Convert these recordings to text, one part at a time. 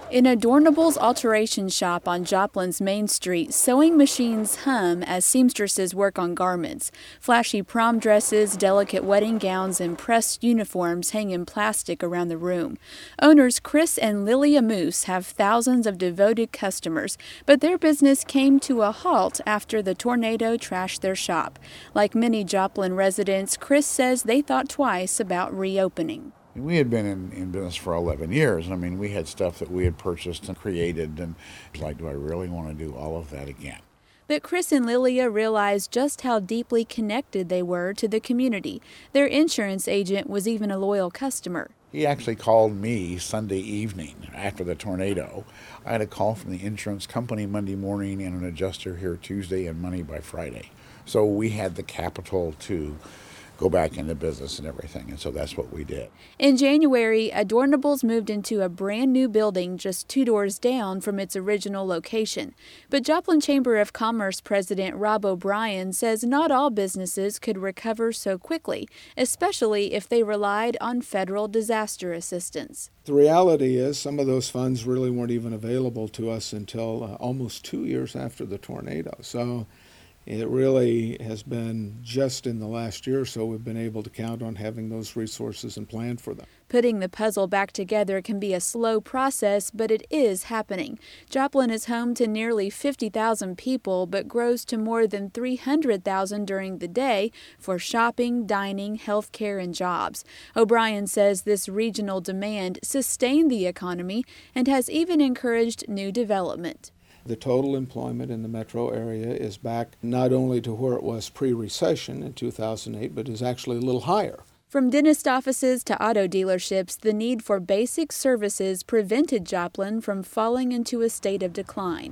In Adornable's alteration shop on Joplin's Main Street, sewing machines hum as seamstresses work on garments. Flashy prom dresses, delicate wedding gowns, and pressed uniforms hang in plastic around the room. Owners Chris and Lilia Moose have thousands of devoted customers, but their business came to a halt after the tornado trashed their shop. Like many Joplin residents, Chris says they thought twice about reopening. We had been in business for 11 years. I mean, we had stuff that we had purchased and created, and it's like, do I really want to do all of that again? But Chris and Lilia realized just how deeply connected they were to the community. Their insurance agent was even a loyal customer. He actually called me Sunday evening after the tornado. I had a call from the insurance company Monday morning and an adjuster here Tuesday and money by Friday. So we had the capital to go back into business and everything, and so that's what we did. In January, Adornables moved into a brand new building just 2 doors down from its original location. But Joplin Chamber of Commerce President Rob O'Brien says not all businesses could recover so quickly, especially if they relied on federal disaster assistance. The reality is some of those funds really weren't even available to us until almost 2 years after the tornado. So it really has been just in the last year or so we've been able to count on having those resources and plan for them. Putting the puzzle back together can be a slow process, but it is happening. Joplin is home to nearly 50,000 people, but grows to more than 300,000 during the day for shopping, dining, healthcare, and jobs. O'Brien says this regional demand sustained the economy and has even encouraged new development. The total employment in the metro area is back not only to where it was pre-recession in 2008, but is actually a little higher. From dentist offices to auto dealerships, the need for basic services prevented Joplin from falling into a state of decline.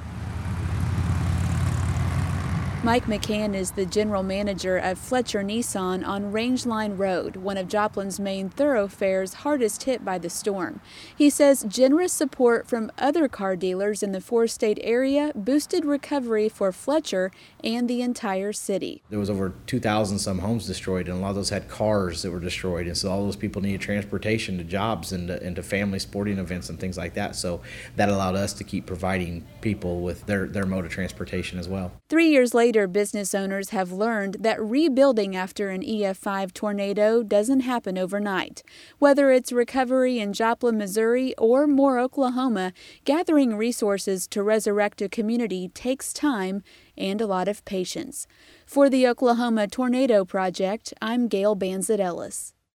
Mike McCann is the general manager of Fletcher Nissan on Rangeline Road, one of Joplin's main thoroughfares hardest hit by the storm. He says generous support from other car dealers in the four-state area boosted recovery for Fletcher and the entire city. There was over 2,000 some homes destroyed, and a lot of those had cars that were destroyed, and so all those people needed transportation to jobs and to family sporting events and things like that. So that allowed us to keep providing people with their mode of transportation as well. 3 years later, business owners have learned that rebuilding after an EF5 tornado doesn't happen overnight. Whether it's recovery in Joplin, Missouri, or Moore, Oklahoma, gathering resources to resurrect a community takes time and a lot of patience. For the Oklahoma Tornado Project, I'm Gail Banzett Ellis.